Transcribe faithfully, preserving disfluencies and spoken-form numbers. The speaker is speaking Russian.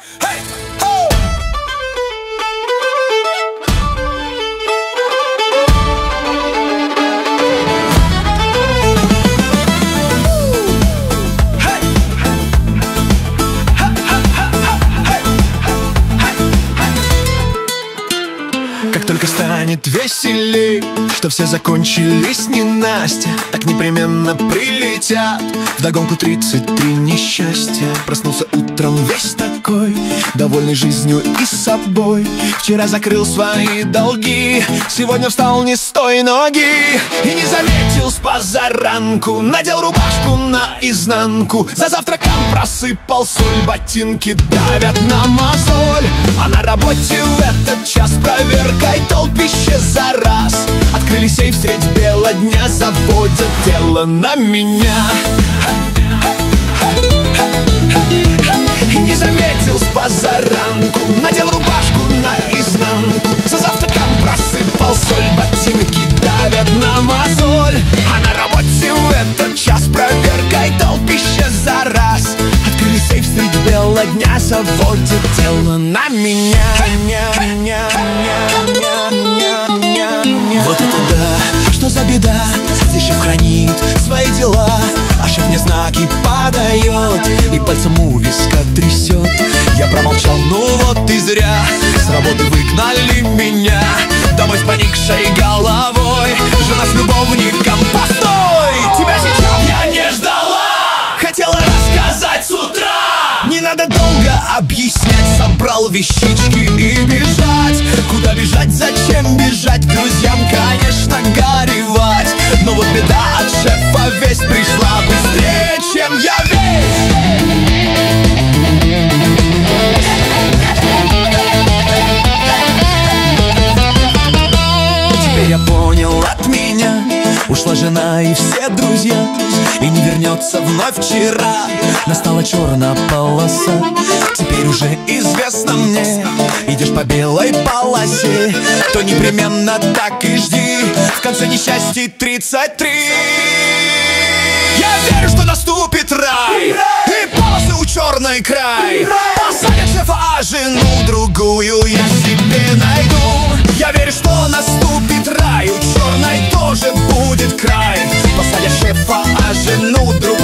Hey! Oh! Как только станет веселей, что все закончились ненастья, так непременно прилетят вдогонку тридцать три несчастья. Проснулся утром весь такой, довольный жизнью и собой. Вчера закрыл свои долги, сегодня встал не с той ноги. И не заметил с позаранку, надел рубашку наизнанку. За завтраком просыпал соль, ботинки давят на мозоль. А на работе в этот час проверкой толпище за раз. Открыли сейф средь бела дня, заводят дело на меня. И не заметил с позаранку, надел рубашку наизнанку. За завтраком просыпал соль, ботинки давят на мозоль. А на работе в этот час проверкой толпище за раз. Открыли сейф средь бела дня, заводят дело на меня. Вот это да, что за беда, здесь шеф хранит свои дела, а шеф мне знаки подает и пальцем у виска трясет. Я промолчал, ну вот и зря, с работы выгнали меня домой с поникшей головой. Жена с любовником, постой, тебя сейчас я не ждала. Хотела рассказать с утра, не надо долго объяснять. Собрал вещички и бежать. Куда бежать, зачем бежать? К друзьям, конечно, горевать. Но вот беда, от шефа весть пришла быстрее, чем я Теперь я понял, от меня ушла жена и все друзья, и не вернется вновь вчера. Настала черная полоса, теперь уже известно мне. Идешь по белой полосе, то непременно так и жди. В конце несчастья тридцать три. Я верю, что наступит рай, и полосы у черной край. Посадят шефа, а жену другую я себе найду. Я верю, что наступит рай, у черной тоже будет край. Посадят шефа, а жену другую